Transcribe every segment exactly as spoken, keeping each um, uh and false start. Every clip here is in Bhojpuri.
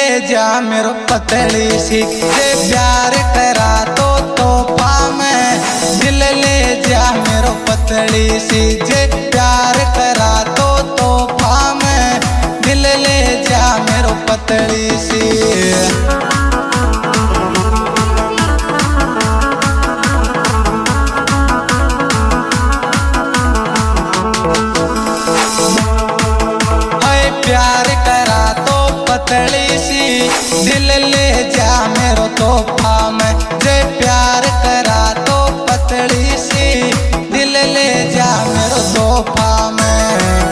जा मेरो पतली सी, जे प्यार करा तो तोहफा में दिल ले जा मेरो पतली सी, जे प्यार करा तो तोहफा में दिल ले जा मेरो पतली सी। प्यार करा तो पतली सी, दिल ले जा मेरो तोहफा में, जे प्यार करा तो पतली सी, दिल ले जा मेरो तोहफा में।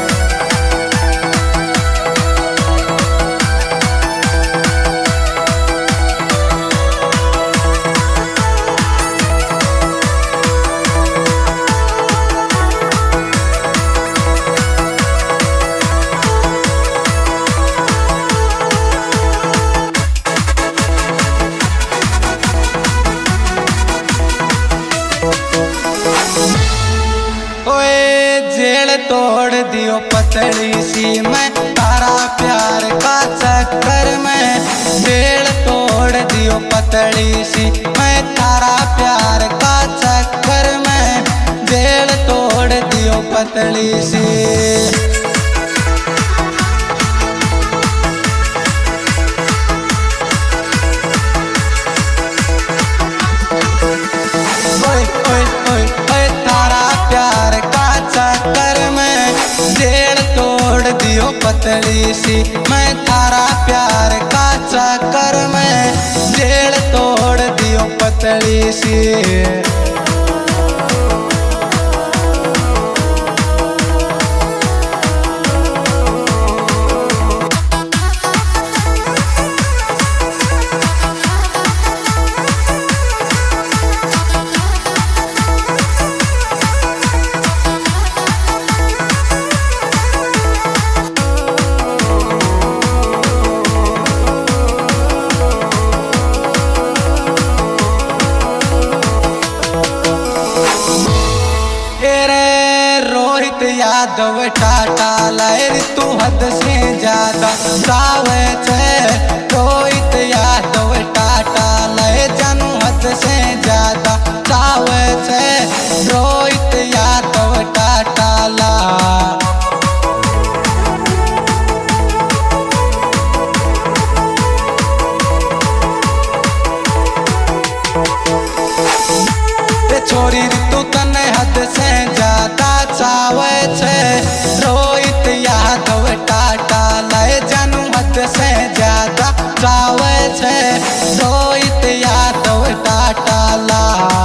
जेल तोड़ दियो पतली सी, मैं तारा प्यार का चक्कर में, जेल तोड़ दियो पतली सी, मैं तारा प्यार का चक्कर में, जेल तोड़ दियो पतली सी। ओए ओए ओए ओए तारा प्यार का चक्कर में, जेल तोड़ दियो पतली सी, मैं तारा प्यार का चक्कर में, जेल तोड़ दियो पतली सी। यादव टाटा लहर तू हद से ज्यादा सावे छे, रोहित यादव टाटा लहर जानू हद से ज्यादा सावे छे, रोहित यादव टाटा ला। छोरी तू तने हद से ज्यादा चावे छे, रोहित यादव टाटा लय जानू हद से ज्यादा चावे छे, रोहित यादव टाटा ला।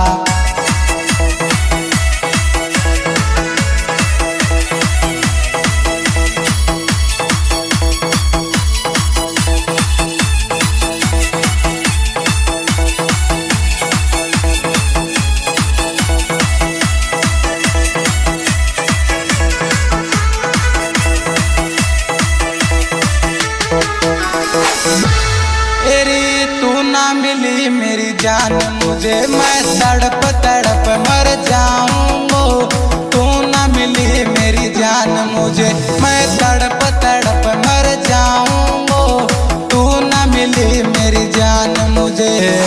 मिली मेरी जान मुझे, मैं तड़प तड़प मर जाऊंगो, तू ना मिली मेरी जान मुझे, मैं तड़प तड़प मर जाऊंगो, तू ना मिली मेरी जान मुझे।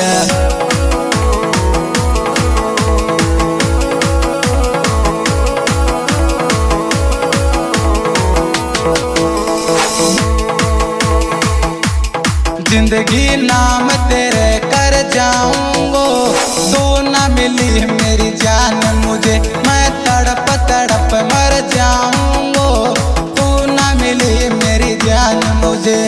जिंदगी नाम तेरे कर जाऊंगो, तू ना मिली मेरी जान मुझे, मैं तड़प तड़प मर जाऊंगो, तू ना मिली मेरी जान मुझे।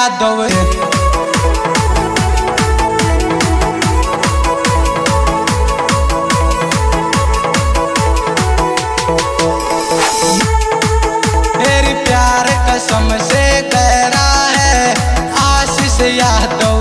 यादव। तेरी प्यार कसम से कह रहा है आशीष यादव।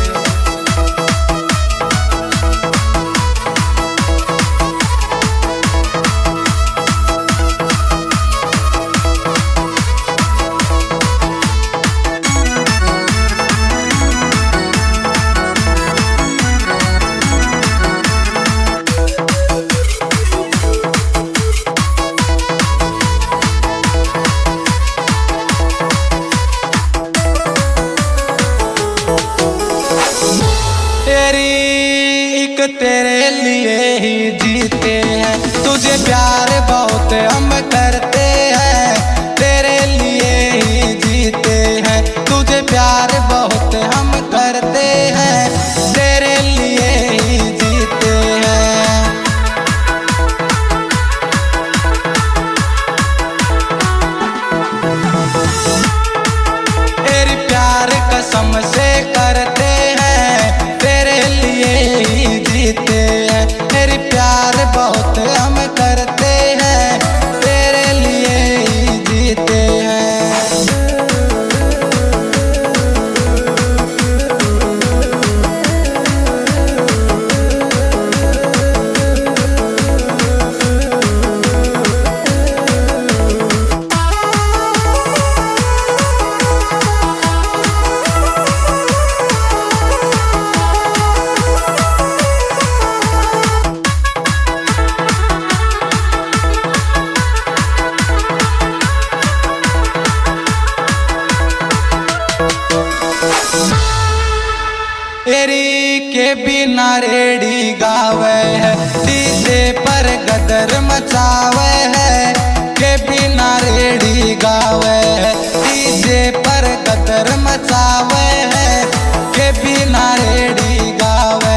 तेरे लिए ही जीते हैं, तुझे प्यार बहुत हम करते हैं। तेरे लिए ही जीते हैं, तुझे प्यार बहुत हम करते हैं। तेरे लिए ही जीते हैं। तेरी प्यार कसम से करते हैं, तेरे लिए ही जीते हैं। तेरी प्यार बहुत हम करते हैं, तेरे लिए ही जीते हैं। तेरी के बिना रेडी गावे है, डीजे पर गदर मचावे है। के बिना रेडी गावे है, डीजे पर गदर मचावे है। के बिना रेडी गावे।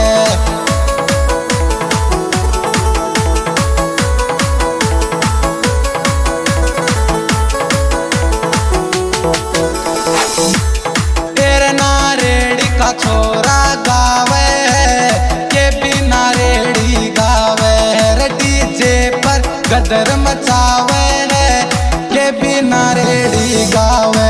तेरे ना रेडी का छोरा गावे है, के बिना रेडी गावे है। डीजे पर गदर मचावे है, के बिना रेडी गावे।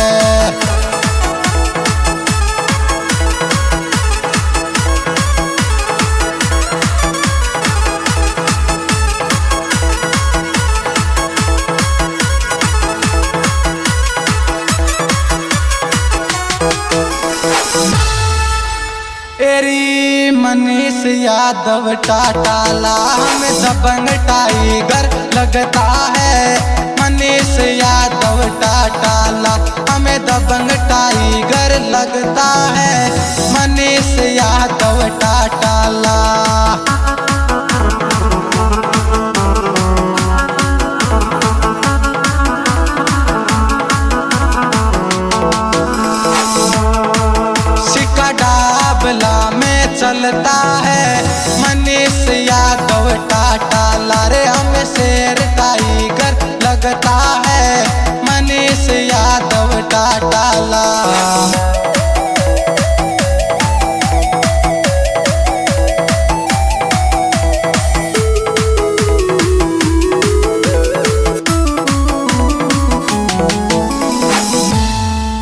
तेरी मनीष यादव टाटाला हमें दबंग टाइगर लगता है। मनीष यादव टाटाला हमें दबंग टाइगर लगता है। मनीष यादव टाटाला। में चलता है मनीष यादव टाटाला रे, हमें शेर टाइगर लगता है।